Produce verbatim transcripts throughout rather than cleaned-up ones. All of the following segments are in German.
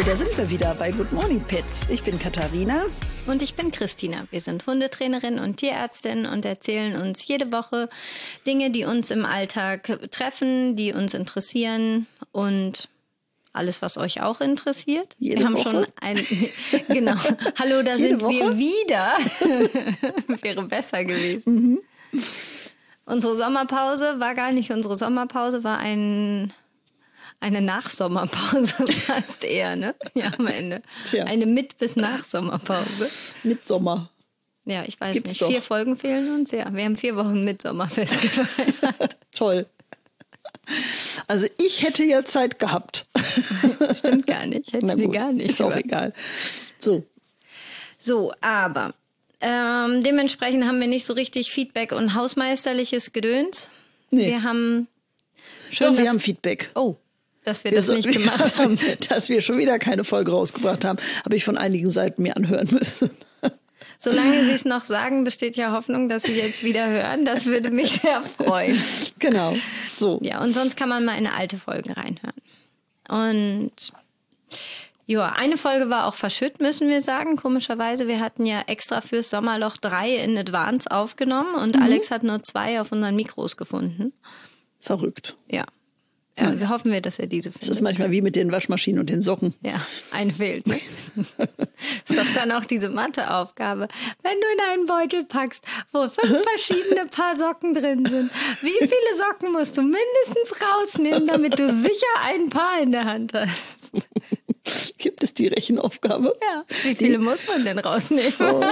da sind wir wieder bei Good Morning Pets. Ich bin Katharina. Und ich bin Christina. Wir sind Hundetrainerin und Tierärztin und erzählen uns jede Woche Dinge, die uns im Alltag treffen, die uns interessieren und alles, was euch auch interessiert. Jede wir haben Woche? schon ein genau. Hallo, da Jede sind Woche? wir wieder. Wäre besser gewesen. Mhm. Unsere Sommerpause war gar nicht unsere Sommerpause, war ein Eine Nachsommerpause fast eher, ne? Ja, am Ende. Tja. Eine Mit- bis Nachsommerpause. Mitsommer. Ja, ich weiß Gibt's nicht. doch. Vier Folgen fehlen uns. Ja, wir haben vier Wochen Mitsommerfest gefeiert. Toll. Also ich hätte ja Zeit gehabt. Stimmt gar nicht. Hätte Na sie gut, gar nicht. Ist auch aber- egal. So, So, aber ähm, dementsprechend haben wir nicht so richtig Feedback und hausmeisterliches Gedöns. Nee. Wir haben schön, Doch, wir dass, haben Feedback. oh, dass wir das Wir nicht so- gemacht haben. Dass wir schon wieder keine Folge rausgebracht haben, habe ich von einigen Seiten mir anhören müssen. Solange sie es noch sagen, besteht ja Hoffnung, dass sie jetzt wieder hören. Das würde mich sehr freuen. Genau, so. Ja, und sonst kann man mal in eine alte Folge reinhören. Und ja, eine Folge war auch verschütt, müssen wir sagen. Komischerweise, wir hatten ja extra fürs Sommerloch drei in Advance aufgenommen und Mhm. Alex hat nur zwei auf unseren Mikros gefunden. Verrückt. Ja, ja wir hoffen wir, dass er diese Das findet. ist manchmal wie mit den Waschmaschinen und den Socken. Ja, eine fehlt. Ne? Ist doch dann auch diese Matheaufgabe. Wenn du in einen Beutel packst, wo fünf verschiedene Paar Socken drin sind, wie viele Socken musst du mindestens rausnehmen, damit du sicher ein Paar in der Hand hast? Gibt es die Rechenaufgabe? Ja, wie viele muss man denn rausnehmen? Oh.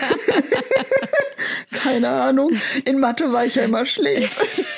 Keine Ahnung. In Mathe war ich ja immer schlecht.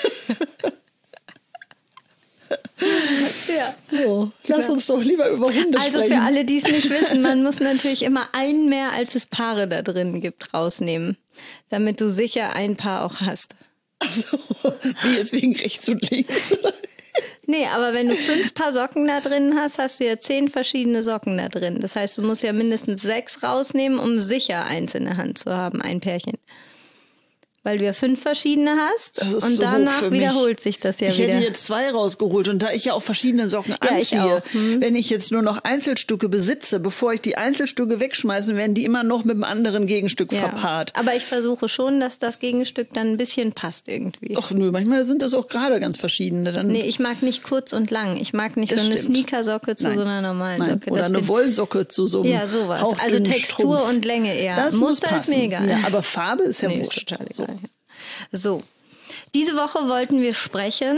Ja. So, lass uns doch lieber über Hunde Also sprechen. für alle, die es nicht wissen, man muss natürlich immer einen mehr, als es Paare da drin gibt, rausnehmen, damit du sicher ein Paar auch hast. Also, wie jetzt wegen rechts und links. Oder? Nee, aber wenn du fünf Paar Socken da drin hast, hast du ja zehn verschiedene Socken da drin. Das heißt, du musst ja mindestens sechs rausnehmen, um sicher eins in der Hand zu haben, ein Pärchen. Weil du ja fünf verschiedene hast Das ist und so danach hoch für mich. wiederholt sich das ja ich wieder. hätte jetzt zwei rausgeholt und da ich ja auch verschiedene Socken Ja, ich anziehe, auch. Hm. wenn ich jetzt nur noch Einzelstücke besitze, bevor ich die Einzelstücke wegschmeiße, werden die immer noch mit einem anderen Gegenstück Ja. verpaart. Aber ich versuche schon, dass das Gegenstück dann ein bisschen passt irgendwie. Ach nö, manchmal sind das auch gerade ganz verschiedene. Dann Nee, ich mag nicht kurz und lang. Ich mag nicht Das so eine stimmt. Sneakersocke zu Nein. so einer normalen Nein. Socke. Oder Das eine wird- Wollsocke zu so einem Ja, sowas. Also hauchdünnen Textur Strumpf. und Länge eher. Das Muster muss ist mir egal. Ja, aber Farbe ist ja Nee, ist wurscht. total So. egal. So, diese Woche wollten wir sprechen.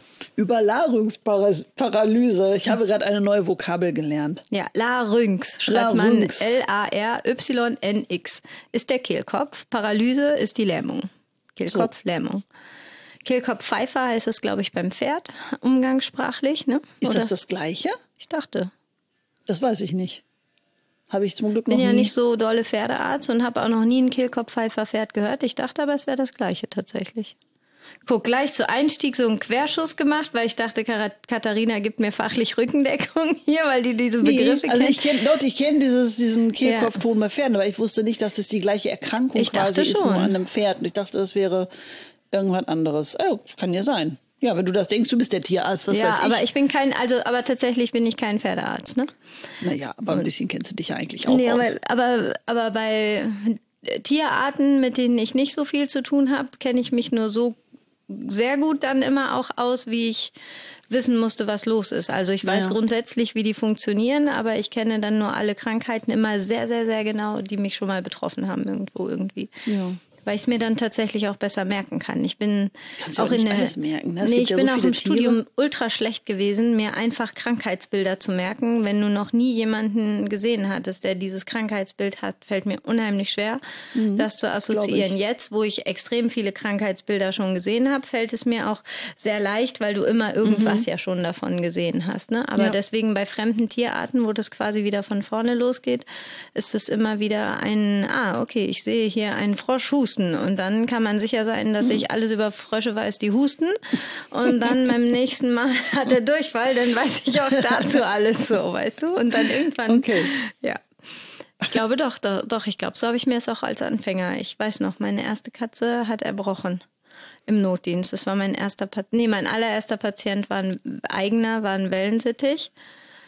Überlagerungsparalyse. Ich habe gerade eine neue Vokabel gelernt. Ja, Larynx schreibt Larynx. man L A R Y N X. Ist der Kehlkopf. Paralyse ist die Lähmung. Kehlkopf, Lähmung. Kehlkopfpfeifer heißt es, glaube ich, beim Pferd, umgangssprachlich. Ne? Ist Oder? das das Gleiche? Ich dachte. Das weiß ich nicht. Habe ich zum Glück Ich bin noch ja nie. nicht so dolle Pferdearzt und habe auch noch nie ein Kehlkopfpfeifer-Pferd gehört. Ich dachte aber, es wäre das Gleiche tatsächlich. Guck, gleich zu Einstieg so einen Querschuss gemacht, weil ich dachte, Kara- Katharina gibt mir fachlich Rückendeckung hier, weil die diese Nee, Begriffe also kennt. ich kenne ich kenn dieses diesen Kehlkopfton bei Pferden, aber ich wusste nicht, dass das die gleiche Erkrankung Ich quasi dachte ist schon. nur an einem Pferd. Und ich dachte, das wäre irgendwas anderes. Oh, kann ja sein. Ja, wenn du das denkst, du bist der Tierarzt, was ja, weiß ich. aber ich bin kein, also, aber tatsächlich bin ich kein Pferdearzt, ne? Naja, aber ein bisschen kennst du dich ja eigentlich auch Nee, aus. aber, aber, aber bei Tierarten, mit denen ich nicht so viel zu tun habe, kenne ich mich nur so sehr gut dann immer auch aus, wie ich wissen musste, was los ist. Also ich weiß Ja. grundsätzlich, wie die funktionieren, aber ich kenne dann nur alle Krankheiten immer sehr, sehr, sehr genau, die mich schon mal betroffen haben irgendwo irgendwie. Ja. Weil ich es mir dann tatsächlich auch besser merken kann. Ich bin Kannst ja auch auch nicht in der, alles merken, ne? Es Nee, gibt ich ja bin so auch viele im Studium Tiere. ultra schlecht gewesen, mir einfach Krankheitsbilder zu merken. Wenn du noch nie jemanden gesehen hattest, der dieses Krankheitsbild hat, fällt mir unheimlich schwer, das zu assoziieren. ich. Jetzt, wo ich extrem viele Krankheitsbilder schon gesehen habe, fällt es mir auch sehr leicht, weil du immer irgendwas ja schon davon gesehen hast. Ne? Aber Ja. deswegen bei fremden Tierarten, wo das quasi wieder von vorne losgeht, ist es immer wieder ein, ah, okay, ich sehe hier einen Frosch husten und dann kann man sicher sein, dass ich alles über Frösche weiß, die husten und dann beim nächsten Mal hat er Durchfall, dann weiß ich auch dazu alles so, weißt du? Und dann irgendwann, Okay. ja. Ich glaube doch, doch, doch ich glaube, so habe ich mir es auch als Anfänger. Ich weiß noch, meine erste Katze hat erbrochen im Notdienst. Das war mein erster, Pat nee, mein allererster Patient war ein eigener, war ein Wellensittich.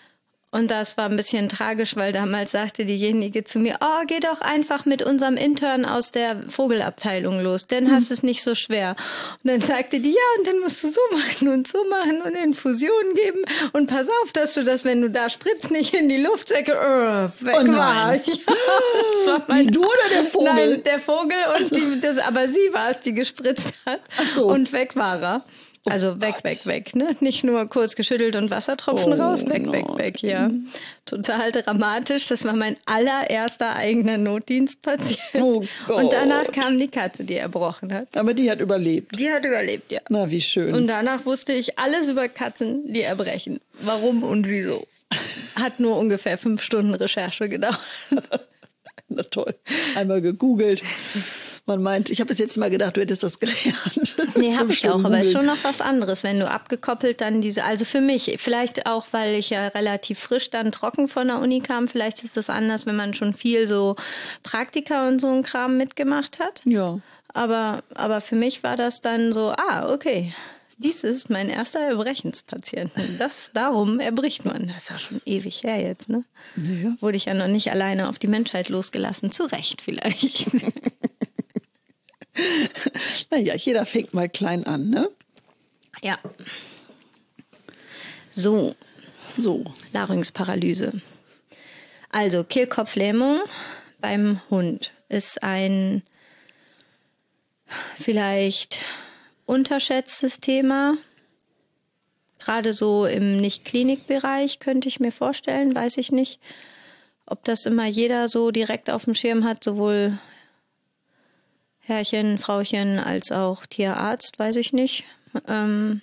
Und das war ein bisschen tragisch, weil damals sagte diejenige zu mir, oh, geh doch einfach mit unserem Intern aus der Vogelabteilung los, dann hm. hast du es nicht so schwer. Und dann sagte die, ja, und dann musst du so machen und so machen und Infusionen geben und pass auf, dass du das, wenn du da spritzt, nicht in die Luftsäcke uh, weg oh nein. war. Ja, das war mein, Wie du oder der Vogel? Nein, der Vogel und die, das, aber sie war es, die gespritzt hat. Ach so. Und weg war er. Also oh weg, Gott. weg, weg, ne? Nicht nur kurz geschüttelt und Wassertropfen oh, raus, weg, nein. weg, weg, ja. Total dramatisch. Das war mein allererster eigener Notdienstpatient. Oh Gott. Und danach kam die Katze, die erbrochen hat. Aber die hat überlebt. Die hat überlebt, ja. Na, wie schön. Und danach wusste ich alles über Katzen, die erbrechen. Warum und wieso. Hat nur ungefähr fünf Stunden Recherche gedauert. Na toll. Einmal gegoogelt. Man meint, ich habe bis jetzt mal gedacht, du hättest das gelernt. Nee, habe ich auch, aber es ist schon noch was anderes, wenn du abgekoppelt dann diese, also für mich, vielleicht auch, weil ich ja relativ frisch dann trocken von der Uni kam, vielleicht ist das anders, wenn man schon viel so Praktika und so ein Kram mitgemacht hat. Ja. Aber, aber für mich war das dann so, ah, okay, dies ist mein erster Erbrechenspatient. Das, darum erbricht man. Das ist ja schon ewig her jetzt, ne? Ja. Wurde ich ja noch nicht alleine auf die Menschheit losgelassen. Zu Recht vielleicht. Naja, jeder fängt mal klein an, ne? Ja. So. So. Larynxparalyse. Also Kehlkopflähmung beim Hund ist ein vielleicht unterschätztes Thema. Gerade so im Nicht-Klinik-Bereich könnte ich mir vorstellen, weiß ich nicht, ob das immer jeder so direkt auf dem Schirm hat, sowohl Herrchen, Frauchen als auch Tierarzt, weiß ich nicht. Ähm,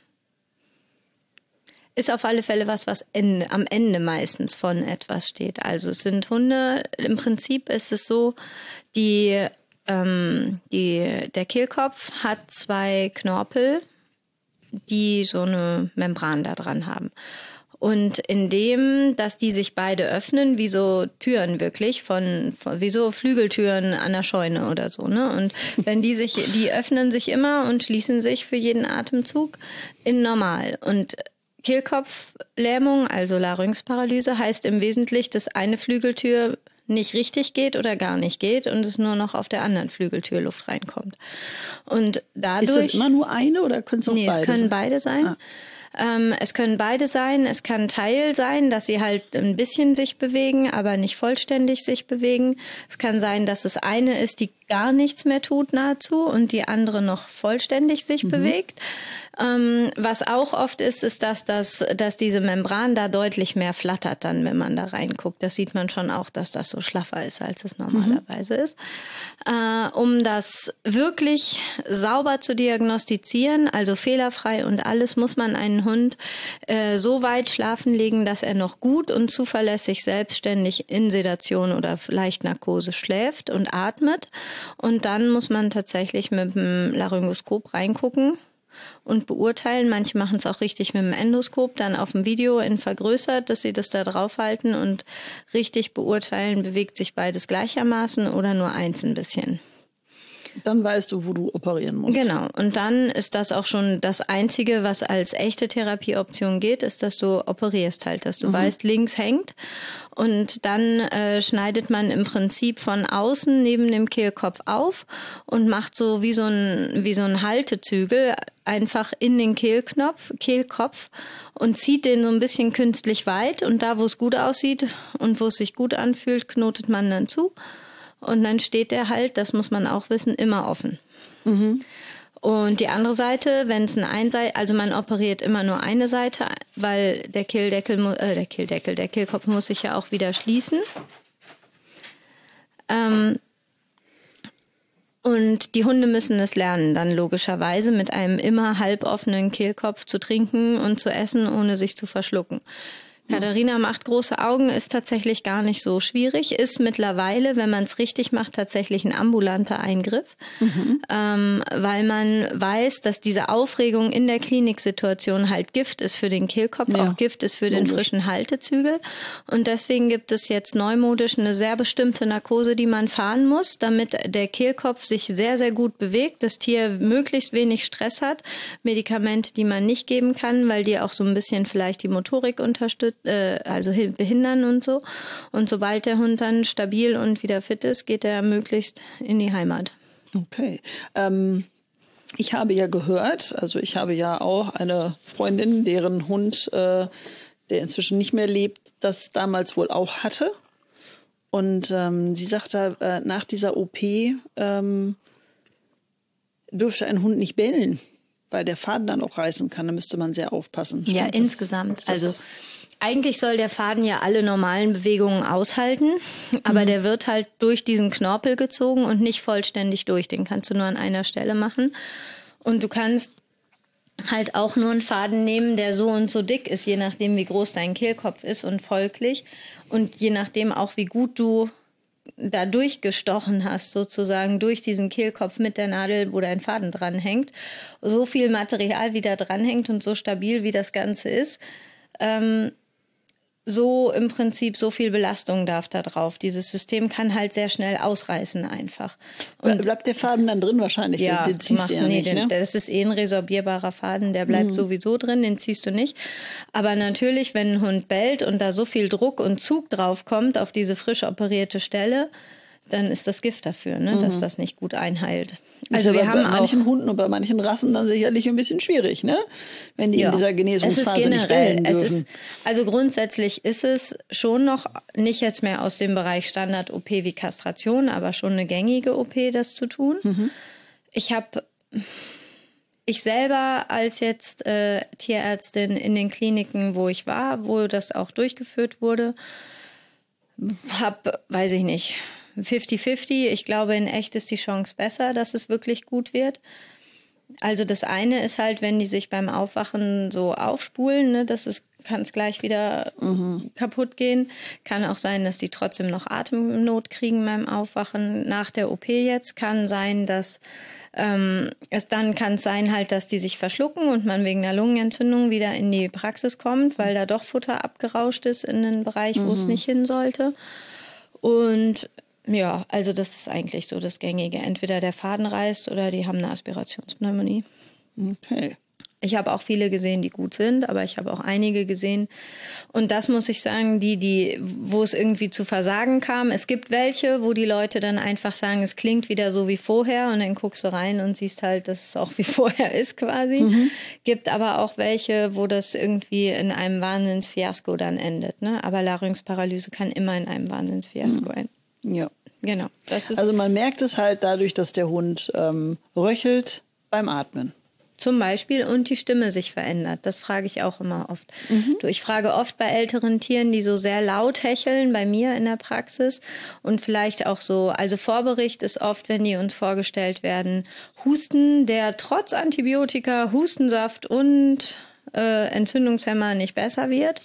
ist auf alle Fälle was, was Ende, am Ende meistens von etwas steht. Also es sind Hunde, im Prinzip ist es so, die, ähm, die, der Kehlkopf hat zwei Knorpel, die so eine Membran da dran haben. Und indem, dass die sich beide öffnen, wie so Türen wirklich, von, von wie so Flügeltüren an der Scheune oder so, ne? Und wenn die sich, die öffnen sich immer und schließen sich für jeden Atemzug in normal. Und Kehlkopflähmung, also Larynxparalyse, heißt im Wesentlichen, dass eine Flügeltür nicht richtig geht oder gar nicht geht und es nur noch auf der anderen Flügeltür Luft reinkommt. Und dadurch. Ist das immer nur eine oder können es auch nee, beide es können sein? beide sein. Ah. Ähm, es können beide sein. Es kann Teil sein, dass sie halt ein bisschen sich bewegen, aber nicht vollständig sich bewegen. Es kann sein, dass es eine ist, die gar nichts mehr tut nahezu und die andere noch vollständig sich mhm. bewegt. Ähm, was auch oft ist, ist, dass, das, dass diese Membran da deutlich mehr flattert dann, wenn man da reinguckt. Das sieht man schon auch, dass das so schlaffer ist, als es normalerweise mhm. ist. Äh, um das wirklich sauber zu diagnostizieren, also fehlerfrei und alles, muss man einen Hund äh, so weit schlafen legen, dass er noch gut und zuverlässig selbstständig in Sedation oder Leichtnarkose schläft und atmet. Und dann muss man tatsächlich mit dem Laryngoskop reingucken und beurteilen. Manche machen es auch richtig mit dem Endoskop, dann auf dem Video in vergrößert, dass sie das da draufhalten und richtig beurteilen, bewegt sich beides gleichermaßen oder nur eins ein bisschen. Dann weißt du, wo du operieren musst. Genau. Und dann ist das auch schon das Einzige, was als echte Therapieoption geht, ist, dass du operierst halt, dass du mhm. weißt, links hängt. Und dann äh, schneidet man im Prinzip von außen neben dem Kehlkopf auf und macht so wie so ein, wie so ein Haltezügel einfach in den Kehlknopf, Kehlkopf und zieht den so ein bisschen künstlich weit. Und da, wo es gut aussieht und wo es sich gut anfühlt, knotet man dann zu. Und dann steht der halt, das muss man auch wissen, immer offen. Mhm. Und die andere Seite, wenn es ein Einseit, also man operiert immer nur eine Seite, weil der Kehldeckel, äh, der Kehldeckel, der Kehlkopf muss sich ja auch wieder schließen. Ähm, und die Hunde müssen es lernen, dann logischerweise mit einem immer halboffenen Kehlkopf zu trinken und zu essen, ohne sich zu verschlucken. Katharina macht große Augen, ist tatsächlich gar nicht so schwierig, ist mittlerweile, wenn man es richtig macht, tatsächlich ein ambulanter Eingriff, mhm. ähm, weil man weiß, dass diese Aufregung in der Kliniksituation halt Gift ist für den Kehlkopf, ja. auch Gift ist für den frischen Haltezügel und deswegen gibt es jetzt neumodisch eine sehr bestimmte Narkose, die man fahren muss, damit der Kehlkopf sich sehr, sehr gut bewegt, das Tier möglichst wenig Stress hat, Medikamente, die man nicht geben kann, weil die auch so ein bisschen vielleicht die Motorik unterstützen äh, also behindern und so. Und sobald der Hund dann stabil und wieder fit ist, geht er möglichst in die Heimat. Okay. Ähm, ich habe ja gehört, also ich habe ja auch eine Freundin, deren Hund, äh, der inzwischen nicht mehr lebt, das damals wohl auch hatte. Und ähm, sie sagte, äh, nach dieser O P ähm, dürfte ein Hund nicht bellen, weil der Faden dann auch reißen kann. Da müsste man sehr aufpassen. Ja, Stimmt das? insgesamt. Das? Also eigentlich soll der Faden ja alle normalen Bewegungen aushalten, aber mhm. der wird halt durch diesen Knorpel gezogen und nicht vollständig durch. Den kannst du nur an einer Stelle machen. Und du kannst halt auch nur einen Faden nehmen, der so und so dick ist, je nachdem, wie groß dein Kehlkopf ist und folglich. Und je nachdem auch, wie gut du da durchgestochen hast, sozusagen durch diesen Kehlkopf mit der Nadel, wo dein Faden dranhängt. So viel Material, wie da dranhängt und so stabil, wie das Ganze ist, ähm, so im Prinzip so viel Belastung darf da drauf. Dieses System kann halt sehr schnell ausreißen einfach. Und bleibt der Faden dann drin wahrscheinlich? Ja, den, den ziehst du du ja nee, nicht, den, ne? das ist eh ein resorbierbarer Faden, der bleibt mhm. sowieso drin, den ziehst du nicht. Aber natürlich, wenn ein Hund bellt und da so viel Druck und Zug drauf kommt auf diese frisch operierte Stelle, dann ist das Gift dafür, ne, mhm. dass das nicht gut einheilt. Also wir haben bei manchen auch, Hunden und bei manchen Rassen dann sicherlich ein bisschen schwierig, ne? Wenn die ja. in dieser Genesungsphase es ist generell, nicht bellen dürfen. Es ist, also grundsätzlich ist es schon noch nicht jetzt mehr aus dem Bereich Standard-O P wie Kastration, aber schon eine gängige O P, das zu tun. Mhm. Ich habe, ich selber als jetzt äh, Tierärztin in den Kliniken, wo ich war, wo das auch durchgeführt wurde, habe, weiß ich nicht, fünfzig fünfzig. Ich glaube, in echt ist die Chance besser, dass es wirklich gut wird. Also das eine ist halt, wenn die sich beim Aufwachen so aufspulen, ne, das ist, kann es gleich wieder mhm. kaputt gehen. Kann auch sein, dass die trotzdem noch Atemnot kriegen beim Aufwachen. Nach der O P jetzt kann sein, dass ähm, es dann kann es sein halt, dass die sich verschlucken und man wegen einer Lungenentzündung wieder in die Praxis kommt, weil da doch Futter abgerauscht ist in einen Bereich, mhm. wo es nicht hin sollte. Und ja, also das ist eigentlich so das Gängige. Entweder der Faden reißt oder die haben eine Aspirationspneumonie. Okay. Ich habe auch viele gesehen, die gut sind, aber ich habe auch einige gesehen. Und das muss ich sagen, die, die, wo es irgendwie zu Versagen kam. Es gibt welche, wo die Leute dann einfach sagen, es klingt wieder so wie vorher und dann guckst du rein und siehst halt, dass es auch wie vorher ist quasi. Mhm. Gibt aber auch welche, wo das irgendwie in einem Wahnsinnsfiasko dann endet. Ne? Aber Larynxparalyse kann immer in einem Wahnsinnsfiasko enden. Ja. Genau. Das ist also man merkt es halt dadurch, dass der Hund ähm, röchelt beim Atmen. Zum Beispiel und die Stimme sich verändert. Das frage ich auch immer oft. Mhm. Ich frage oft bei älteren Tieren, die so sehr laut hecheln, bei mir in der Praxis und vielleicht auch so, also Vorbericht ist oft, wenn die uns vorgestellt werden, Husten, der trotz Antibiotika, Hustensaft und äh, Entzündungshemmer nicht besser wird.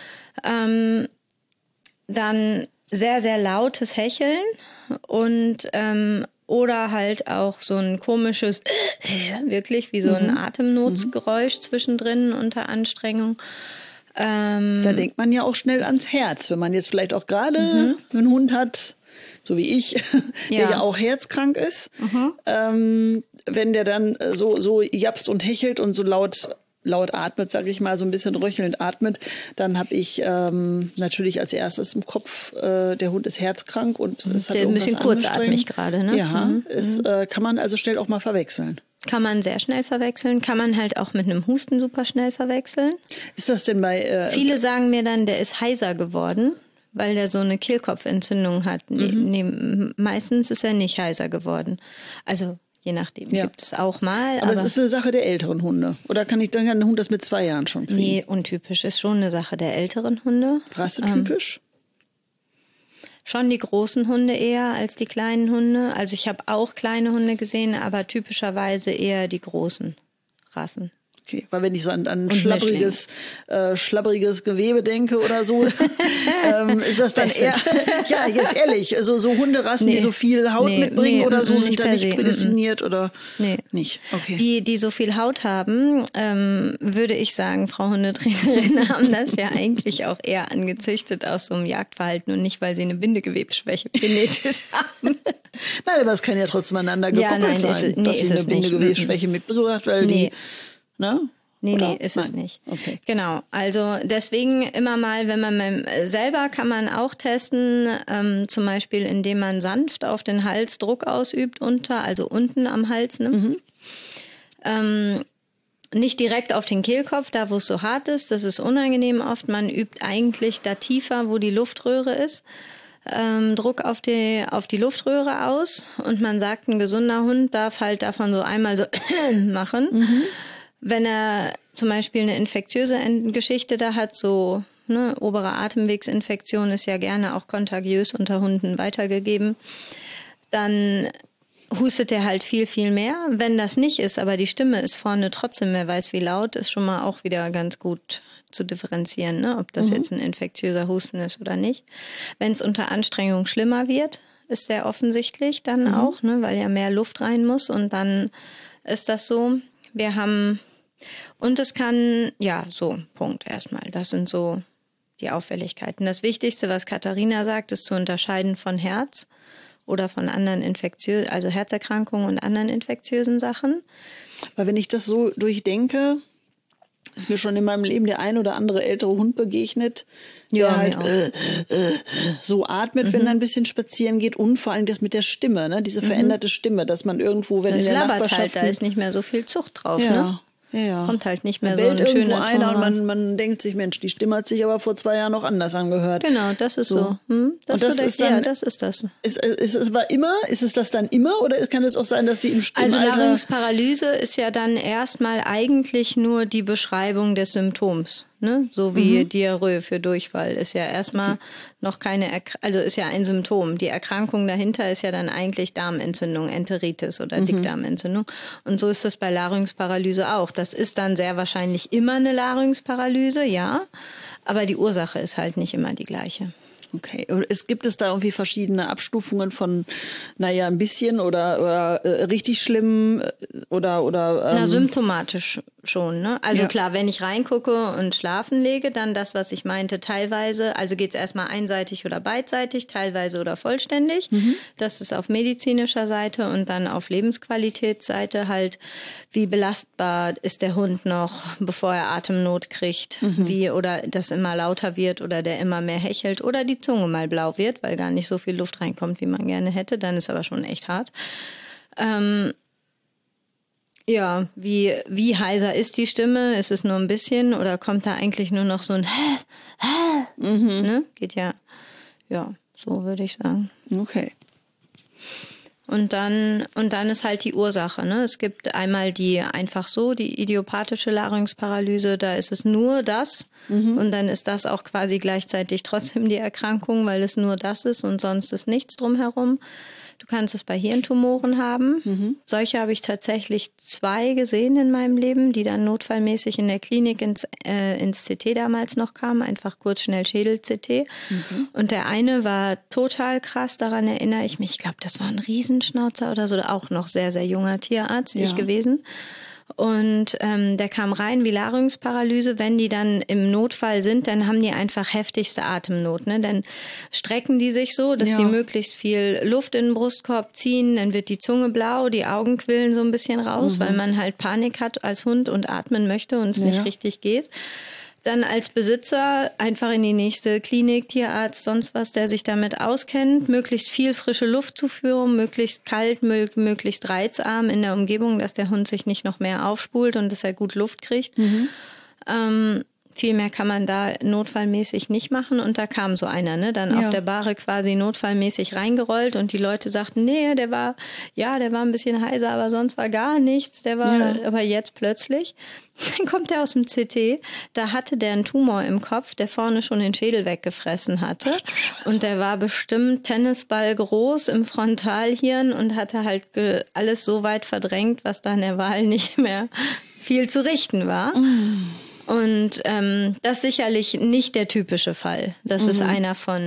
Ähm, dann sehr, sehr lautes Hecheln und ähm, oder halt auch so ein komisches, wirklich wie so ein mhm. Atemnotsgeräusch mhm. zwischendrin unter Anstrengung. Ähm, da denkt man ja auch schnell ans Herz, wenn man jetzt vielleicht auch gerade mhm. einen Hund hat, so wie ich, der ja, ja auch herzkrank ist. Mhm. Ähm, wenn der dann so, so japst und hechelt und so laut laut atmet, sage ich mal, so ein bisschen röchelnd atmet, dann habe ich ähm, natürlich als erstes im Kopf, äh, der Hund ist herzkrank und es hat der irgendwas ein bisschen kurzatmig gerade, ne? Ja, mhm. es äh, kann man also schnell auch mal verwechseln. Kann man sehr schnell verwechseln, kann man halt auch mit einem Husten super schnell verwechseln. Ist das denn bei... Äh, Viele sagen mir dann, der ist heiser geworden, weil der so eine Kehlkopfentzündung hat. Mhm. Nee, meistens ist er nicht heiser geworden. Also je nachdem, ja. gibt es auch mal. Aber, aber es ist eine Sache der älteren Hunde. Oder kann ich dann einen Hund das mit zwei Jahren schon kriegen? Nee, untypisch. Ist schon eine Sache der älteren Hunde. Rassetypisch? Ähm, schon die großen Hunde eher als die kleinen Hunde. Also ich habe auch kleine Hunde gesehen, aber typischerweise eher die großen Rassen. Okay, weil wenn ich so an, an schlabbriges, äh, schlabbriges Gewebe denke oder so, ähm, ist das dann eher, ja, jetzt ehrlich, also so Hunderassen, nee. die so viel Haut nee, mitbringen nee, oder so, sind da nicht prädestiniert mm, oder nee. nicht? Okay. Die, die so viel Haut haben, ähm, würde ich sagen, Frau Hundetrainerin, haben das ja eigentlich auch eher angezüchtet aus so einem Jagdverhalten und nicht, weil sie eine Bindegewebsschwäche genetisch haben. Nein, aber es kann ja trotzdem aneinander gekoppelt ja, nein, sein, ist, nee, dass sie eine Bindegewebsschwäche mitgebracht, weil nee. die... Ne? Nee, Oder? nee, ist Nein. es nicht. Okay. Genau, also deswegen immer mal, wenn man selber kann man auch testen, ähm, zum Beispiel indem man sanft auf den Hals Druck ausübt, unter, also unten am Hals, ne? Mhm. Ähm, nicht direkt auf den Kehlkopf, da wo es so hart ist, das ist unangenehm oft. Man übt eigentlich da tiefer, wo die Luftröhre ist, ähm, Druck auf die, auf die Luftröhre aus. Und man sagt, ein gesunder Hund darf halt davon so einmal so machen. Mhm. Wenn er zum Beispiel eine infektiöse Geschichte da hat, so ne, obere Atemwegsinfektion ist ja gerne auch kontagiös unter Hunden weitergegeben, dann hustet er halt viel, viel mehr. Wenn das nicht ist, aber die Stimme ist vorne trotzdem, wer weiß wie laut, ist schon mal auch wieder ganz gut zu differenzieren, ne? Ob das mhm. jetzt ein infektiöser Husten ist oder nicht. Wenn es unter Anstrengung schlimmer wird, ist sehr offensichtlich dann mhm. auch, ne? Weil ja mehr Luft rein muss und dann ist das so. Wir haben, und es kann, ja, so, Punkt erstmal. Das sind so die Auffälligkeiten. Das Wichtigste, was Katharina sagt, ist zu unterscheiden von Herz oder von anderen infektiösen, also Herzerkrankungen und anderen infektiösen Sachen. Weil wenn ich das so durchdenke, ist mir schon in meinem Leben der ein oder andere ältere Hund begegnet, der ja, halt äh, äh, so atmet, mhm. wenn er ein bisschen spazieren geht und vor allem das mit der Stimme, ne? Diese veränderte mhm. Stimme, dass man irgendwo, wenn das in der labert Nachbarschaft... halt, da ist nicht mehr so viel Zucht drauf, ja. ne? Ja. Kommt halt nicht mehr da so ein irgendwo schöner einer Ton und man, man denkt sich, Mensch, die Stimme hat sich aber vor zwei Jahren noch anders angehört. Genau, das ist so. so. Hm? Das, und das so ist dann, ja, das ist das. Ist, ist es aber immer, ist es das dann immer oder kann es auch sein, dass die im Also Stimmalter... Larynxparalyse ist ja dann erstmal eigentlich nur die Beschreibung des Symptoms, ne? So wie mhm. Diarrhoe für Durchfall ist ja erstmal okay. noch keine, Erk- also ist ja ein Symptom. Die Erkrankung dahinter ist ja dann eigentlich Darmentzündung, Enteritis oder mhm. Dickdarmentzündung. Und so ist das bei Larynxparalyse auch. Das ist dann sehr wahrscheinlich immer eine Larynxparalyse, ja, aber die Ursache ist halt nicht immer die gleiche. Okay. Es gibt es da irgendwie verschiedene Abstufungen von, naja, ein bisschen oder, oder äh, richtig schlimm oder oder ähm. Na, symptomatisch schon, ne? Also ja. klar, wenn ich reingucke und schlafen lege, dann das, was ich meinte, teilweise, also geht es erstmal einseitig oder beidseitig, teilweise oder vollständig. Mhm. Das ist auf medizinischer Seite und dann auf Lebensqualitätsseite halt, wie belastbar ist der Hund noch, bevor er Atemnot kriegt, mhm. wie oder das immer lauter wird oder der immer mehr hechelt oder die Zunge mal blau wird, weil gar nicht so viel Luft reinkommt, wie man gerne hätte. Dann ist aber schon echt hart. Ähm, ja, wie, wie heiser ist die Stimme? Ist es nur ein bisschen oder kommt da eigentlich nur noch so ein mhm. ne? Geht ja, ja, so würde ich sagen. Okay. Und dann, und dann ist halt die Ursache, ne? Es gibt einmal die einfach so, die idiopathische Larynxparalyse, da ist es nur das. Mhm. Und dann ist das auch quasi gleichzeitig trotzdem die Erkrankung, weil es nur das ist und sonst ist nichts drumherum. Du kannst es bei Hirntumoren haben. Mhm. Solche habe ich tatsächlich zwei gesehen in meinem Leben, die dann notfallmäßig in der Klinik ins, äh, ins C T damals noch kamen. Einfach kurz schnell Schädel-C T. Mhm. Und der eine war total krass, daran erinnere ich mich. Ich glaube, das war ein Riesenschnauzer oder so. Auch noch sehr, sehr junger Tierarzt, ja. ich gewesen. Und ähm, der kam rein wie Larynxparalyse. Wenn die dann im Notfall sind, dann haben die einfach heftigste Atemnot. Ne? Dann strecken die sich so, dass ja. die möglichst viel Luft in den Brustkorb ziehen. Dann wird die Zunge blau, die Augen quillen so ein bisschen raus, mhm. weil man halt Panik hat als Hund und atmen möchte und es ja. nicht richtig geht. Dann als Besitzer einfach in die nächste Klinik, Tierarzt, sonst was, der sich damit auskennt. Möglichst viel frische Luftzuführung, möglichst kalt, möglichst reizarm in der Umgebung, dass der Hund sich nicht noch mehr aufspult und dass er gut Luft kriegt. Mhm. Ähm, viel mehr kann man da notfallmäßig nicht machen. Und da kam so einer, ne, dann ja. auf der Bahre quasi notfallmäßig reingerollt und die Leute sagten, nee, der war, ja, der war ein bisschen heiser, aber sonst war gar nichts. Der war, ja. aber jetzt plötzlich. Dann kommt er aus dem C T, da hatte der einen Tumor im Kopf, der vorne schon den Schädel weggefressen hatte. Ach, und der war bestimmt Tennisball groß im Frontalhirn und hatte halt ge- alles so weit verdrängt, was da in der Wahl nicht mehr viel zu richten war. Mm. Und ähm, das ist sicherlich nicht der typische Fall. Das mhm. ist einer von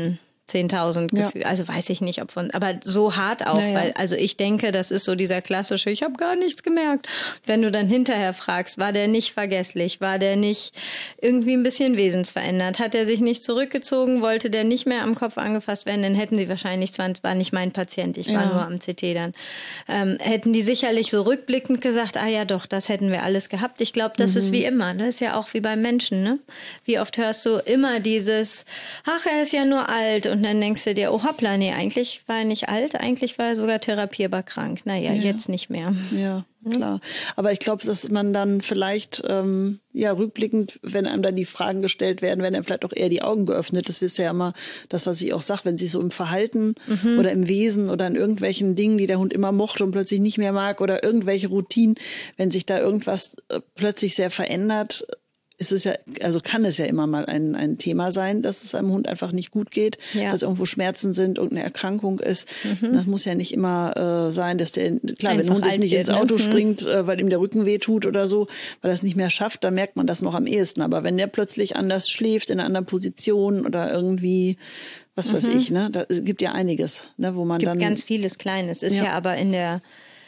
zehntausend Ja. Gefühle. Also weiß ich nicht, ob von, aber so hart auch, Ja, ja. weil, also ich denke, das ist so dieser klassische, ich habe gar nichts gemerkt. Wenn du dann hinterher fragst, war der nicht vergesslich, war der nicht irgendwie ein bisschen wesensverändert, hat er sich nicht zurückgezogen, wollte der nicht mehr am Kopf angefasst werden, dann hätten sie wahrscheinlich, zwar war nicht mein Patient, ich war Ja. nur am C T dann, ähm, hätten die sicherlich so rückblickend gesagt, ah ja doch, das hätten wir alles gehabt. Ich glaube, das mhm. ist wie immer, ne? Ist ja auch wie beim Menschen, ne? Wie oft hörst du immer dieses, ach, er ist ja nur alt, und dann denkst du dir, oh hoppla, nee, eigentlich war er nicht alt, eigentlich war er sogar therapierbar krank. Naja, Ja. jetzt nicht mehr. Ja, klar. Aber ich glaube, dass man dann vielleicht, ähm, ja, rückblickend, wenn einem dann die Fragen gestellt werden, werden einem vielleicht auch eher die Augen geöffnet. Das ist ja immer das, was ich auch sage, wenn sich so im Verhalten mhm. oder im Wesen oder in irgendwelchen Dingen, die der Hund immer mochte und plötzlich nicht mehr mag, oder irgendwelche Routinen, wenn sich da irgendwas äh, plötzlich sehr verändert, ist es ja, also kann es ja immer mal ein, ein Thema sein, dass es einem Hund einfach nicht gut geht, ja. dass irgendwo Schmerzen sind, irgendeine Erkrankung ist. Mhm. Das muss ja nicht immer äh, sein, dass der, klar, einfach wenn ein Hund jetzt nicht wird, ins Auto ne? springt, äh, weil ihm der Rücken weh tut oder so, weil er es nicht mehr schafft, dann merkt man das noch am ehesten. Aber wenn der plötzlich anders schläft, in einer anderen Position oder irgendwie, was weiß mhm. ich, ne, da gibt ja einiges, ne, wo man gibt dann. Gibt ganz vieles Kleines. Ist ja, ja aber in der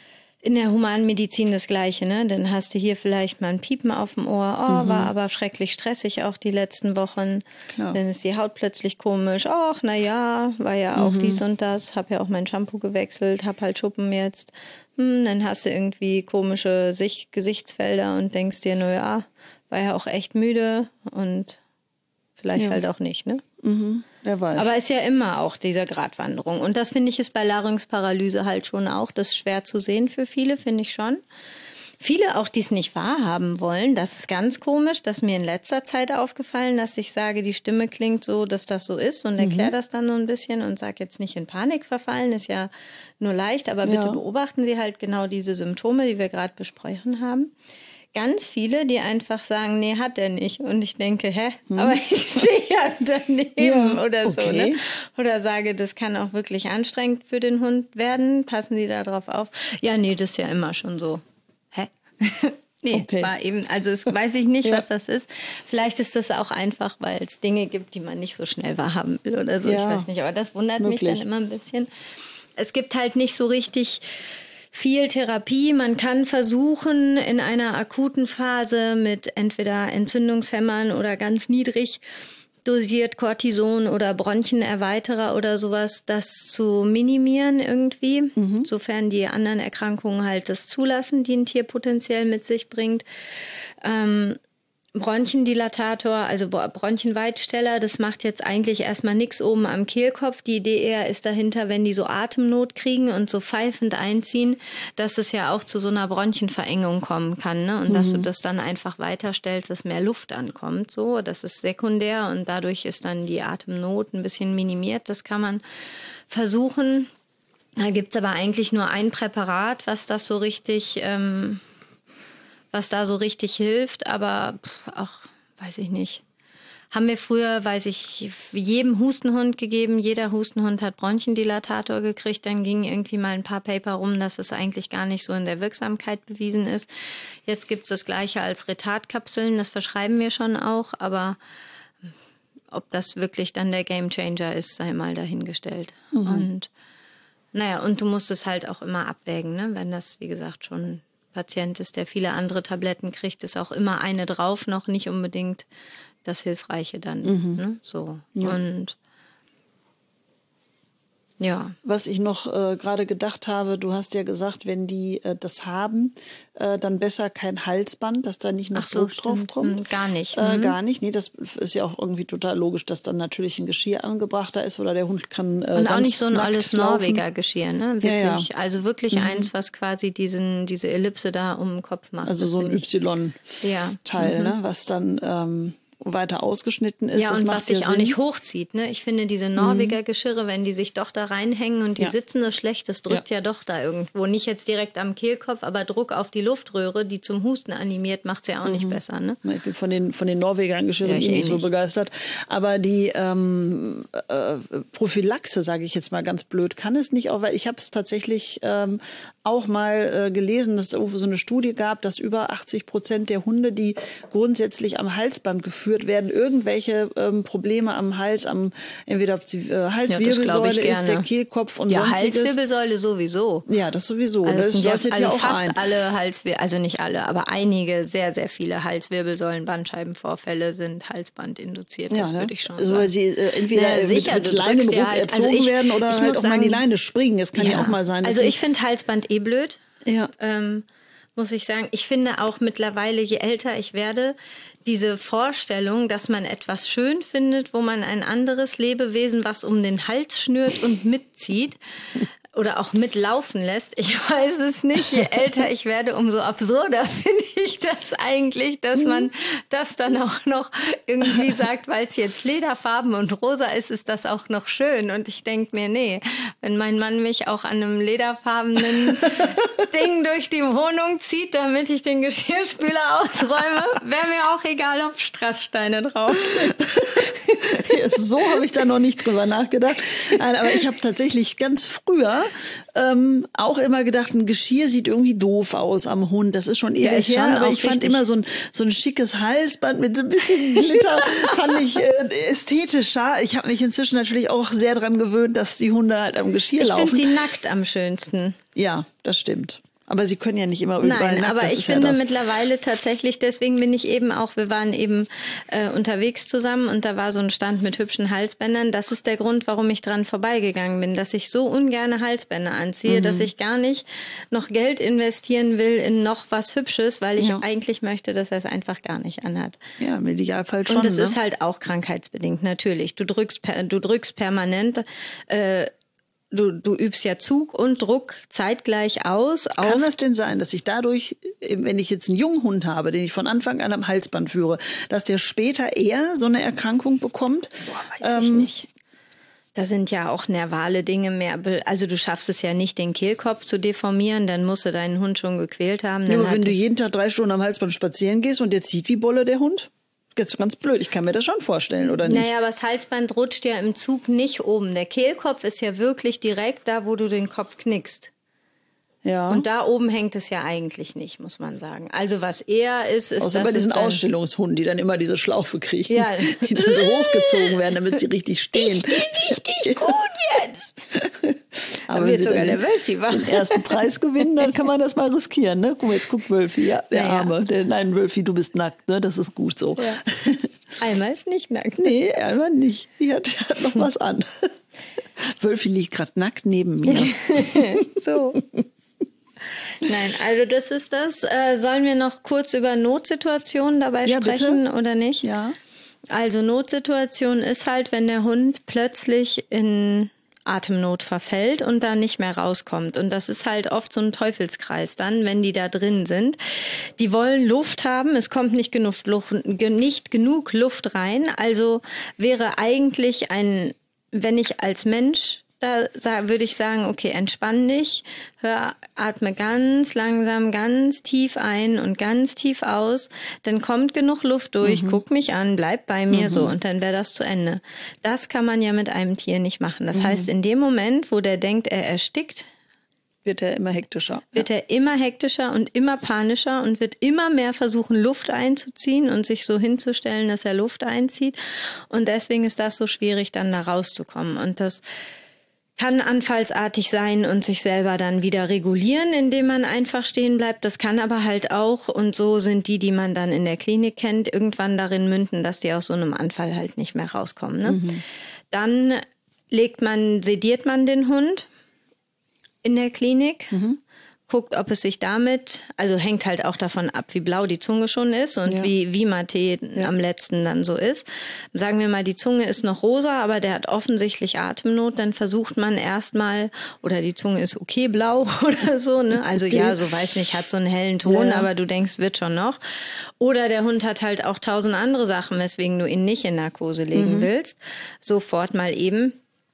In der Humanmedizin das Gleiche, ne? Dann hast du hier vielleicht mal ein Piepen auf dem Ohr. Oh, mhm. war aber schrecklich stressig auch die letzten Wochen. Klar. Dann ist die Haut plötzlich komisch. Ach, na ja, war ja auch mhm. dies und das. Hab ja auch mein Shampoo gewechselt, hab halt Schuppen jetzt. Hm, dann hast du irgendwie komische Sicht- Gesichtsfelder und denkst dir, na ja, war ja auch echt müde und vielleicht ja. halt auch nicht, ne? Mhm. Wer weiß. Aber ist ja immer auch diese Gratwanderung. Und das finde ich ist bei Larynxparalyse halt schon auch. Das ist schwer zu sehen für viele, finde ich schon. Viele auch, die es nicht wahrhaben wollen, das ist ganz komisch, das ist mir in letzter Zeit aufgefallen, dass ich sage, die Stimme klingt so, dass das so ist und erkläre mhm. das dann so ein bisschen und sage jetzt nicht in Panik verfallen, ist ja nur leicht, aber bitte ja. beobachten Sie halt genau diese Symptome, die wir gerade besprochen haben. Ganz viele, die einfach sagen, nee, hat er nicht. Und ich denke, hä, hm. aber ich stehe ja daneben ja, oder okay. so. Ne? Oder sage, das kann auch wirklich anstrengend für den Hund werden. Passen Sie da drauf auf? Ja, nee, das ist ja immer schon so. Hä? nee, okay. war eben, also das weiß ich nicht, ja. was das ist. Vielleicht ist das auch einfach, weil es Dinge gibt, die man nicht so schnell wahrhaben will oder so. Ja. Ich weiß nicht, aber das wundert Möglich. mich dann immer ein bisschen. Es gibt halt nicht so richtig viel Therapie. Man kann versuchen, in einer akuten Phase mit entweder Entzündungshemmern oder ganz niedrig dosiert Cortison oder Bronchenerweiterer oder sowas, das zu minimieren irgendwie, mhm. sofern die anderen Erkrankungen halt das zulassen, die ein Tier potenziell mit sich bringt. Ähm, Bronchendilatator, also Bronchenweitsteller, das macht jetzt eigentlich erstmal nichts oben am Kehlkopf. Die Idee eher ist dahinter, wenn die so Atemnot kriegen und so pfeifend einziehen, dass es ja auch zu so einer Bronchenverengung kommen kann, ne? Und mhm. dass du das dann einfach weiterstellst, dass mehr Luft ankommt. So, das ist sekundär und dadurch ist dann die Atemnot ein bisschen minimiert. Das kann man versuchen. Da gibt's aber eigentlich nur ein Präparat, was das so richtig... Ähm, was da so richtig hilft, aber ach, weiß ich nicht. Haben wir früher, weiß ich, jedem Hustenhund gegeben, jeder Hustenhund hat Bronchendilatator gekriegt, dann gingen irgendwie mal ein paar Paper rum, dass es eigentlich gar nicht so in der Wirksamkeit bewiesen ist. Jetzt gibt es das Gleiche als Retardkapseln, das verschreiben wir schon auch, aber ob das wirklich dann der Gamechanger ist, sei mal dahingestellt. Mhm. Und naja, und du musst es halt auch immer abwägen, ne? Wenn das, wie gesagt, schon Patient ist, der viele andere Tabletten kriegt, ist auch immer eine drauf, noch nicht unbedingt das Hilfreiche dann. Mhm. Ne? So. Ja. Und ja. Was ich noch äh, gerade gedacht habe, du hast ja gesagt, wenn die äh, das haben, äh, dann besser kein Halsband, dass da nicht noch so, Druck drauf kommt. Mhm, gar nicht. Äh, mhm. Gar nicht. Nee, das ist ja auch irgendwie total logisch, dass dann natürlich ein Geschirr angebrachter ist oder der Hund kann äh, Und ganz auch nicht so ein alles Norweger Geschirr, ne? Wirklich. Ja, ja. Also wirklich mhm. eins, was quasi diesen, diese Ellipse da um den Kopf macht. Also so ein Y-Teil, ja. mhm. ne? Was dann ähm, weiter ausgeschnitten ist. Ja, das und macht was sich ja auch Sinn. nicht hochzieht. Ne? Ich finde diese Norweger Geschirre, wenn die sich doch da reinhängen und die ja. sitzen so schlecht, das drückt ja. ja doch da irgendwo. Nicht jetzt direkt am Kehlkopf, aber Druck auf die Luftröhre, die zum Husten animiert, macht es ja auch mhm. nicht besser. Ne? Ich bin von den, von den Norwegern Geschirren ja, eh nicht so nicht. begeistert. Aber die ähm, äh, Prophylaxe, sage ich jetzt mal ganz blöd, kann es nicht auch, weil ich habe es tatsächlich ähm, auch mal äh, gelesen, dass es irgendwo so eine Studie gab, dass über achtzig Prozent der Hunde, die grundsätzlich am Halsband geführt wird, werden irgendwelche ähm, Probleme am Hals, am entweder ob die äh, Halswirbelsäule ja, ist, der Kehlkopf und ja, sonstiges. Ja, Halswirbelsäule sowieso. Ja, das sowieso. Also das sind ja, leuchtet also ja auch fast ein. alle Halswirbel, also nicht alle, aber einige, sehr, sehr viele Halswirbelsäulen-Bandscheibenvorfälle sind Halsband induziert, das ja, ne? würde ich schon also, sagen. Weil sie äh, entweder naja, sicher, mit, mit du Leine drückst im dir Ruck halt, erzogen also ich, werden oder ich halt muss auch sagen, mal in die Leine springen. Das kann ja, ja auch mal sein. Also ich finde Halsband eh blöd. Ja. Ähm, muss ich sagen. Ich finde auch mittlerweile, je älter ich werde, diese Vorstellung, dass man etwas schön findet, wo man ein anderes Lebewesen, was um den Hals schnürt und mitzieht oder auch mitlaufen lässt, ich weiß es nicht. Je älter ich werde, umso absurder finde ich das eigentlich, dass man das dann auch noch irgendwie sagt, weil es jetzt lederfarben und rosa ist, ist das auch noch schön. Und ich denke mir, nee, wenn mein Mann mich auch an einem lederfarbenen Ding durch die Wohnung zieht, damit ich den Geschirrspüler ausräume, wäre mir auch egal, ob Strasssteine drauf sind. So habe ich da noch nicht drüber nachgedacht. Nein, aber ich habe tatsächlich ganz früher ähm, auch immer gedacht, ein Geschirr sieht irgendwie doof aus am Hund. Das ist schon ewig Ja, ist her, schon aber auch ich fand richtig. immer so ein, so ein schickes Halsband mit ein bisschen Glitter, fand ich äh, ästhetischer. Ich habe mich inzwischen natürlich auch sehr dran gewöhnt, dass die Hunde halt am Geschirr Ich laufen. finde sie nackt am schönsten. Ja, das stimmt. Aber sie können ja nicht immer überall Nein, nackt, aber das ich ist finde ja das. mittlerweile tatsächlich, deswegen bin ich eben auch, wir waren eben äh, unterwegs zusammen und da war so ein Stand mit hübschen Halsbändern. Das ist der Grund, warum ich dran vorbeigegangen bin, dass ich so ungerne Halsbänder anziehe, mhm. dass ich gar nicht noch Geld investieren will in noch was Hübsches, weil ich ja. eigentlich möchte, dass er es einfach gar nicht anhat. Ja, im Idealfall schon. Und es ne? ist halt auch krankheitsbedingt, natürlich. Du drückst, per, du drückst permanent äh, Du, du übst ja Zug und Druck zeitgleich aus. Kann das denn sein, dass ich dadurch, wenn ich jetzt einen jungen Hund habe, den ich von Anfang an am Halsband führe, dass der später eher so eine Erkrankung bekommt? Boah, weiß ähm, ich nicht. Da sind ja auch nervale Dinge mehr. Also du schaffst es ja nicht, den Kehlkopf zu deformieren, dann musst du deinen Hund schon gequält haben. Ja, aber wenn du jeden Tag drei Stunden am Halsband spazieren gehst und der zieht wie Bolle, der Hund? Jetzt ganz blöd, ich kann mir das schon vorstellen, oder nicht? Naja, aber das Halsband rutscht ja im Zug nicht oben. Der Kehlkopf ist ja wirklich direkt da, wo du den Kopf knickst. Ja. Und da oben hängt es ja eigentlich nicht, muss man sagen. Also was eher ist, ist, außer dass bei diesen es dann Ausstellungshunden, die dann immer diese Schlaufe kriegen, ja. die dann so hochgezogen werden, damit sie richtig stehen. Ich gehe richtig gut jetzt. Aber da wird sogar der Wölfi wach. Den ersten Preis gewinnen, dann kann man das mal riskieren. Ne? Guck mal, jetzt guckt Wölfi, ja, der naja. Arme. Der, nein, Wölfi, du bist nackt, ne? Das ist gut so. Ja. Einmal ist nicht nackt. Nee, einmal nicht. Die hat, die hat noch was an. Wölfi liegt gerade nackt neben mir. So. Nein, also das ist das. Äh, sollen wir noch kurz über Notsituationen dabei ja, sprechen bitte? oder nicht? Ja. Also Notsituation ist halt, wenn der Hund plötzlich in Atemnot verfällt und da nicht mehr rauskommt. Und das ist halt oft so ein Teufelskreis dann, wenn die da drin sind. Die wollen Luft haben, es kommt nicht genug Luft, nicht genug Luft rein. Also wäre eigentlich ein, wenn ich als Mensch, da würde ich sagen, okay, entspann dich, hör, atme ganz langsam, ganz tief ein und ganz tief aus, dann kommt genug Luft durch, mhm. guck mich an, bleib bei mir, mhm. so, und dann wäre das zu Ende. Das kann man ja mit einem Tier nicht machen. Das mhm. heißt, in dem Moment, wo der denkt, er erstickt, wird er immer hektischer. Wird ja. er immer hektischer und immer panischer und wird immer mehr versuchen, Luft einzuziehen und sich so hinzustellen, dass er Luft einzieht. Und deswegen ist das so schwierig, dann da rauszukommen. Und das kann anfallsartig sein und sich selber dann wieder regulieren, indem man einfach stehen bleibt. Das kann aber halt auch, und so sind die, die man dann in der Klinik kennt, irgendwann darin münden, dass die aus so einem Anfall halt nicht mehr rauskommen. Ne? Mhm. Dann legt man, sediert man den Hund in der Klinik, mhm. guckt, ob es sich damit, also hängt halt auch davon ab, wie blau die Zunge schon ist und ja. wie, wie Mate ja. am letzten dann so ist. Sagen wir mal, die Zunge ist noch rosa, aber der hat offensichtlich Atemnot, dann versucht man erstmal, oder die Zunge ist okay blau oder so, ne? Also okay. ja, so weiß nicht, hat so einen hellen Ton, ja. aber du denkst, wird schon noch. Oder der Hund hat halt auch tausend andere Sachen, weswegen du ihn nicht in Narkose legen mhm. willst. Sofort mal eben.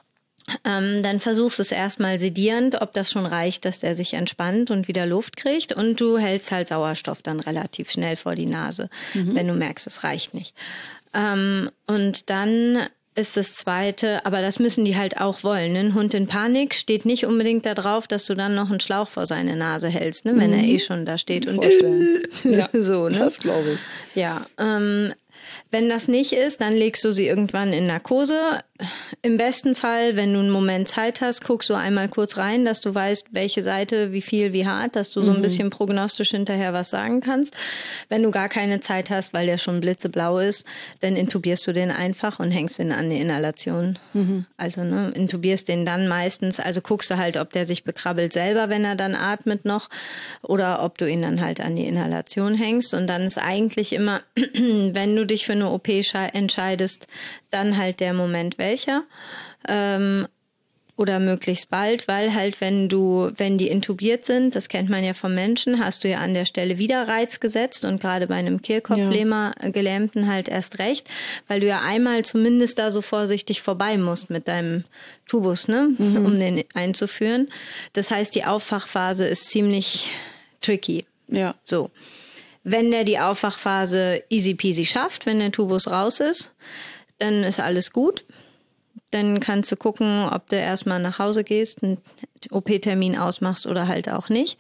Ähm, dann versuchst du es erstmal sedierend, ob das schon reicht, dass der sich entspannt und wieder Luft kriegt, und du hältst halt Sauerstoff dann relativ schnell vor die Nase, mhm. wenn du merkst, es reicht nicht. Ähm, und dann ist das Zweite, aber das müssen die halt auch wollen. Ne? Ein Hund in Panik steht nicht unbedingt da drauf, dass du dann noch einen Schlauch vor seine Nase hältst, ne? wenn mhm. er eh schon da steht. Und vorstellen. Ja, so, ne? Das glaube ich. Ja, ähm, Wenn das nicht ist, dann legst du sie irgendwann in Narkose. Im besten Fall, wenn du einen Moment Zeit hast, guckst du einmal kurz rein, dass du weißt, welche Seite, wie viel, wie hart, dass du so ein bisschen prognostisch hinterher was sagen kannst. Wenn du gar keine Zeit hast, weil der schon blitzeblau ist, dann intubierst du den einfach und hängst ihn an die Inhalation. Mhm. Also ne, intubierst den dann meistens, also guckst du halt, ob der sich bekrabbelt selber, wenn er dann atmet noch, oder ob du ihn dann halt an die Inhalation hängst. Und dann ist eigentlich immer, wenn du dich für eine O P entscheidest, dann halt der Moment welcher ähm, oder möglichst bald, weil halt wenn du, wenn die intubiert sind, das kennt man ja vom Menschen, hast du ja an der Stelle wieder Reiz gesetzt und gerade bei einem Kehlkopflähmer-Gelähmten halt erst recht, weil du ja einmal zumindest da so vorsichtig vorbei musst mit deinem Tubus, ne, mhm. um den einzuführen. Das heißt, die Aufwachphase ist ziemlich tricky. Ja. So. Wenn der die Aufwachphase easy peasy schafft, wenn der Tubus raus ist, dann ist alles gut. Dann kannst du gucken, ob du erstmal nach Hause gehst, einen O P-Termin ausmachst oder halt auch nicht.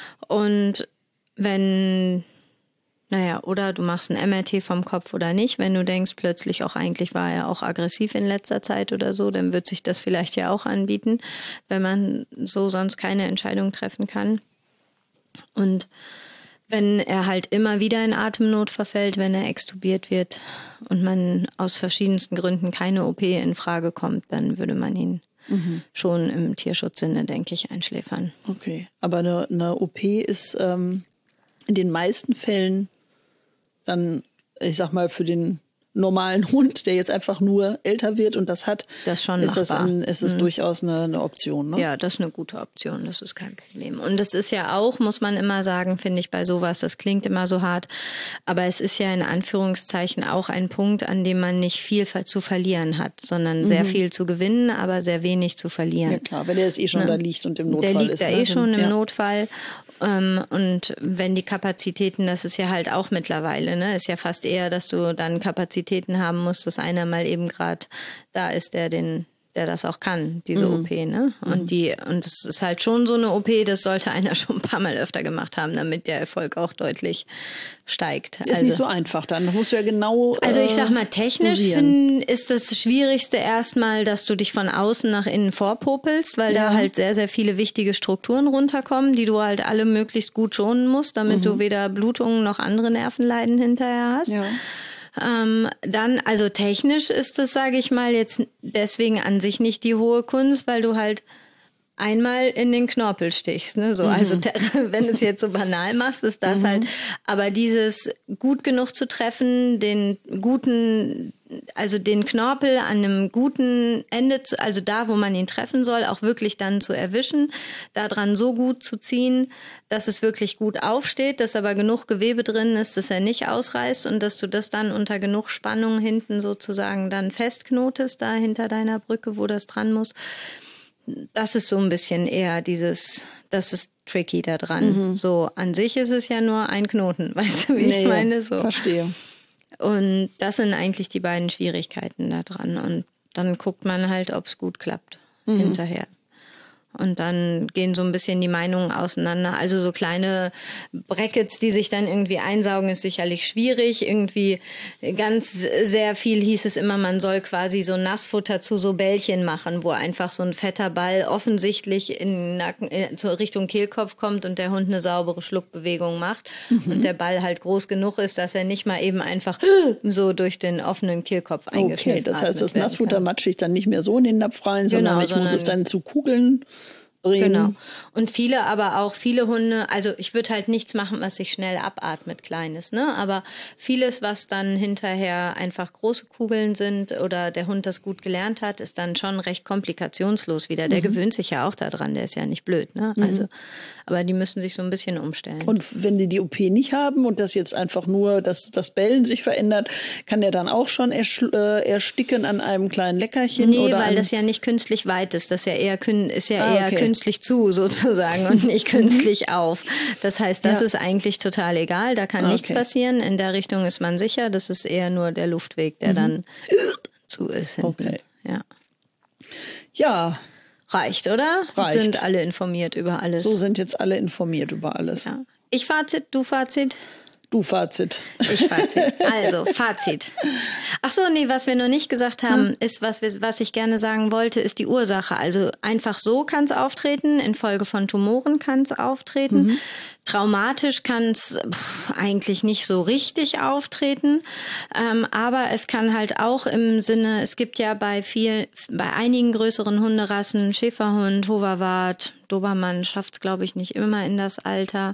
Und wenn, naja, oder du machst ein M R T vom Kopf oder nicht, wenn du denkst, plötzlich auch eigentlich war er auch aggressiv in letzter Zeit oder so, dann wird sich das vielleicht ja auch anbieten, wenn man so sonst keine Entscheidung treffen kann. Und wenn er halt immer wieder in Atemnot verfällt, wenn er extubiert wird und man aus verschiedensten Gründen keine O P in Frage kommt, dann würde man ihn mhm. schon im Tierschutzsinne, denke ich, einschläfern. Okay, aber eine, eine O P ist ähm, in den meisten Fällen dann, ich sag mal, für den normalen Hund, der jetzt einfach nur älter wird und das hat, das schon ist das ein, ist es mhm. durchaus eine, eine Option, ne? Ja, das ist eine gute Option, das ist kein Problem. Und das ist ja auch, muss man immer sagen, finde ich, bei sowas, das klingt immer so hart, aber es ist ja in Anführungszeichen auch ein Punkt, an dem man nicht viel zu verlieren hat, sondern mhm. sehr viel zu gewinnen, aber sehr wenig zu verlieren. Ja klar, wenn der jetzt eh schon ne? da liegt und im Notfall ist. Der liegt ist, da ne? eh schon im ja. Notfall. Und wenn die Kapazitäten, das ist ja halt auch mittlerweile, ne, ist ja fast eher, dass du dann Kapazitäten haben musst, dass einer mal eben gerade da ist, der den, der das auch kann, diese mhm. O P, ne? Und mhm. die, und es ist halt schon so eine O P, das sollte einer schon ein paar Mal öfter gemacht haben, damit der Erfolg auch deutlich steigt. Ist also nicht so einfach dann. Da musst du ja genau. Also ich sag mal, technisch find, ist das Schwierigste erstmal, dass du dich von außen nach innen vorpopelst, weil ja. da halt sehr, sehr viele wichtige Strukturen runterkommen, die du halt alle möglichst gut schonen musst, damit mhm. du weder Blutungen noch andere Nervenleiden hinterher hast. Ja. Ähm, dann, also technisch ist das, sage ich mal, jetzt deswegen an sich nicht die hohe Kunst, weil du halt einmal in den Knorpel stichst, ne? So, mhm. also wenn du es jetzt so banal machst, ist das mhm. halt. Aber dieses gut genug zu treffen, den guten, also den Knorpel an einem guten Ende, zu, also da, wo man ihn treffen soll, auch wirklich dann zu erwischen, da dran so gut zu ziehen, dass es wirklich gut aufsteht, dass aber genug Gewebe drin ist, dass er nicht ausreißt und dass du das dann unter genug Spannung hinten sozusagen dann festknotest, da hinter deiner Brücke, wo das dran muss. Das ist so ein bisschen eher dieses, das ist tricky da dran. Mhm. So, an sich ist es ja nur ein Knoten, weißt du, wie nee, ich meine? So. Verstehe. Und das sind eigentlich die beiden Schwierigkeiten da dran. Und dann guckt man halt, ob es gut klappt mhm. hinterher. Und dann gehen so ein bisschen die Meinungen auseinander. Also so kleine Brackets, die sich dann irgendwie einsaugen, ist sicherlich schwierig. Irgendwie ganz sehr viel hieß es immer, man soll quasi so Nassfutter zu so Bällchen machen, wo einfach so ein fetter Ball offensichtlich in Nacken, in, zur Richtung Kehlkopf kommt und der Hund eine saubere Schluckbewegung macht. Mhm. Und der Ball halt groß genug ist, dass er nicht mal eben einfach so durch den offenen Kehlkopf eingeschnitten wird. Okay, das heißt, das Nassfutter matsche ich dann nicht mehr so in den Napf rein, sondern genau, ich sondern muss es dann zu Kugeln bringen. Genau. Und viele aber auch, viele Hunde, also ich würde halt nichts machen, was sich schnell abatmet, Kleines, ne? Aber vieles, was dann hinterher einfach große Kugeln sind oder der Hund das gut gelernt hat, ist dann schon recht komplikationslos wieder. Der mhm. gewöhnt sich ja auch daran, der ist ja nicht blöd, ne? Mhm. Also, aber die müssen sich so ein bisschen umstellen. Und wenn die die O P nicht haben und das jetzt einfach nur, dass das Bellen sich verändert, kann der dann auch schon äh, ersticken an einem kleinen Leckerchen? Nee, oder weil an... das ja nicht künstlich weit ist. Das ist ja eher, ist ja ah, eher okay. künstlich zu sozusagen und nicht künstlich auf. Das heißt, das ja. ist eigentlich total egal. Da kann okay. nichts passieren. In der Richtung ist man sicher. Das ist eher nur der Luftweg, der mhm. dann zu ist hinten. Okay. Ja. Ja. Reicht, oder? Reicht. Sind alle informiert über alles. So sind jetzt alle informiert über alles. Ja. Ich Fazit, du Fazit? Du Fazit. Ich Fazit. Also, Fazit. Ach so, nee, was wir noch nicht gesagt haben, hm. ist, was, wir, was ich gerne sagen wollte, ist die Ursache. Also einfach so kann es auftreten, infolge von Tumoren kann es auftreten. Mhm. Traumatisch kann es eigentlich nicht so richtig auftreten, ähm, aber es kann halt auch im Sinne, es gibt ja bei viel, bei einigen größeren Hunderassen, Schäferhund, Hoverwart, Dobermann schafft es, glaube ich, nicht immer in das Alter.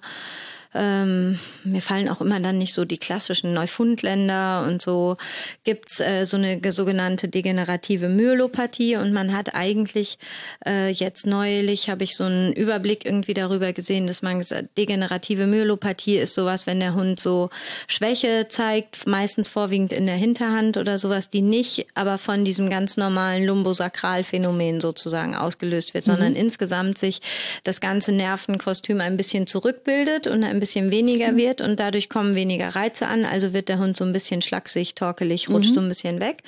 Ähm, mir fallen auch immer dann nicht so die klassischen Neufundländer und so, gibt's äh, so eine sogenannte degenerative Myelopathie und man hat eigentlich äh, jetzt neulich, habe ich so einen Überblick irgendwie darüber gesehen, dass man gesagt, degenerative Myelopathie ist sowas, wenn der Hund so Schwäche zeigt, meistens vorwiegend in der Hinterhand oder sowas, die nicht aber von diesem ganz normalen Lumbosakralphänomen sozusagen ausgelöst wird, mhm. sondern insgesamt sich das ganze Nervenkostüm ein bisschen zurückbildet und ein bisschen weniger wird und dadurch kommen weniger Reize an, also wird der Hund so ein bisschen schlaksig, torkelig, rutscht mhm. so ein bisschen weg.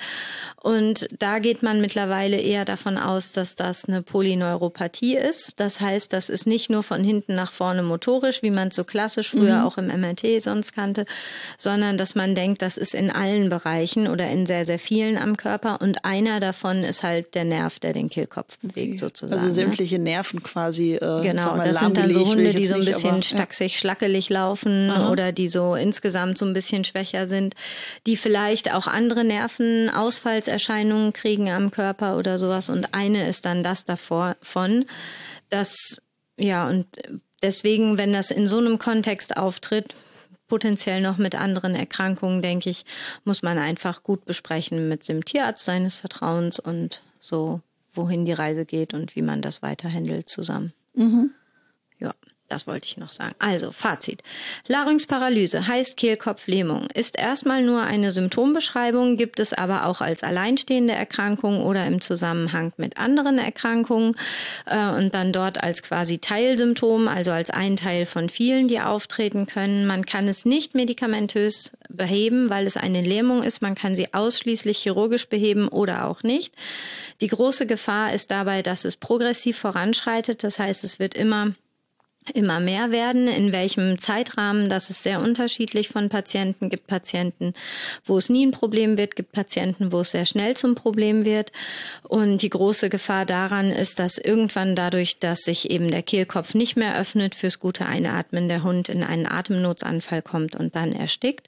Und da geht man mittlerweile eher davon aus, dass das eine Polyneuropathie ist. Das heißt, das ist nicht nur von hinten nach vorne motorisch, wie man es so klassisch früher mhm. auch im M R T sonst kannte, sondern dass man denkt, das ist in allen Bereichen oder in sehr, sehr vielen am Körper und einer davon ist halt der Nerv, der den Kehlkopf bewegt okay. sozusagen. Also sämtliche ne? Nerven quasi. Äh, genau, mal, das sind dann so Hunde, die so ein bisschen nicht, stacksig, ja. schlackelig laufen Aha. oder die so insgesamt so ein bisschen schwächer sind, die vielleicht auch andere Nervenausfallserscheinungen kriegen am Körper oder sowas. Und eine ist dann das davor von, dass, ja, und deswegen, wenn das in so einem Kontext auftritt, potenziell noch mit anderen Erkrankungen, denke ich, muss man einfach gut besprechen mit dem Tierarzt seines Vertrauens und so, wohin die Reise geht und wie man das weiter handelt zusammen. Mhm. Ja. Das wollte ich noch sagen. Also, Fazit. Larynxparalyse heißt Kehlkopflähmung, ist erstmal nur eine Symptombeschreibung, gibt es aber auch als alleinstehende Erkrankung oder im Zusammenhang mit anderen Erkrankungen äh, und dann dort als quasi Teilsymptom, also als ein Teil von vielen, die auftreten können. Man kann es nicht medikamentös beheben, weil es eine Lähmung ist. Man kann sie ausschließlich chirurgisch beheben oder auch nicht. Die große Gefahr ist dabei, dass es progressiv voranschreitet. Das heißt, es wird immer immer mehr werden. In welchem Zeitrahmen, das ist sehr unterschiedlich von Patienten. Gibt Patienten, wo es nie ein Problem wird, gibt Patienten, wo es sehr schnell zum Problem wird. Und die große Gefahr daran ist, dass irgendwann dadurch, dass sich eben der Kehlkopf nicht mehr öffnet fürs gute Einatmen, der Hund in einen Atemnotsanfall kommt und dann erstickt.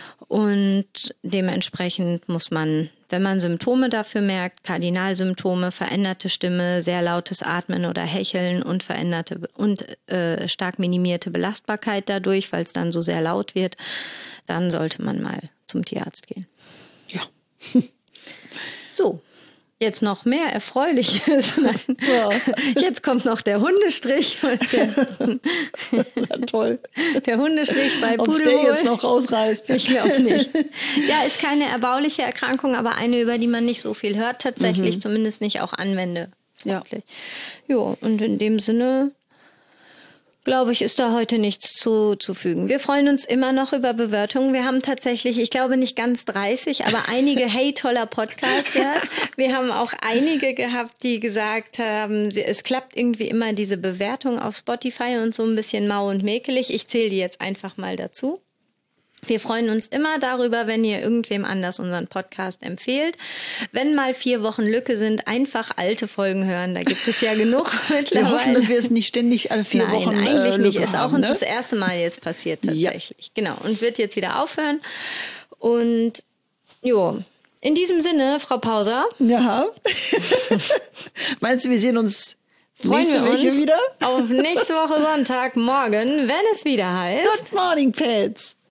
Und dementsprechend muss man, wenn man Symptome dafür merkt, Kardinalsymptome, veränderte Stimme, sehr lautes Atmen oder Hecheln und veränderte und äh, stark minimierte Belastbarkeit dadurch, weil es dann so sehr laut wird, dann sollte man mal zum Tierarzt gehen. Ja. So. Jetzt noch mehr Erfreuliches. Nein. Ja. Jetzt kommt noch der Hundestrich. Der, ja, toll. Der Hundestrich bei Pudelwohl. Ob der jetzt noch rausreißt. Ich glaube nicht. Ja, ist keine erbauliche Erkrankung, aber eine, über die man nicht so viel hört tatsächlich, mhm. zumindest nicht auch anwende. Ja. Ja, und in dem Sinne, glaube ich, ist da heute nichts zuzufügen. Wir freuen uns immer noch über Bewertungen. Wir haben tatsächlich, ich glaube nicht ganz dreißig, aber einige hey, toller Podcast gehört. Wir haben auch einige gehabt, die gesagt haben, es klappt irgendwie immer diese Bewertung auf Spotify und so ein bisschen mau und mäkelig. Ich zähle die jetzt einfach mal dazu. Wir freuen uns immer darüber, wenn ihr irgendwem anders unseren Podcast empfehlt. Wenn mal vier Wochen Lücke sind, einfach alte Folgen hören. Da gibt es ja genug mittlerweile. Wir hoffen, dass wir es nicht ständig alle vier Nein, Wochen Nein, eigentlich äh, nicht. Lücke Ist haben, auch uns ne? das erste Mal jetzt passiert tatsächlich. Ja. Genau. Und wird jetzt wieder aufhören. Und jo, in diesem Sinne, Frau Pauser. Ja. Meinst du, wir sehen uns Freuen nächste wir Woche uns wieder? Auf nächste Woche Sonntag, morgen, wenn es wieder heißt Good morning, Pets.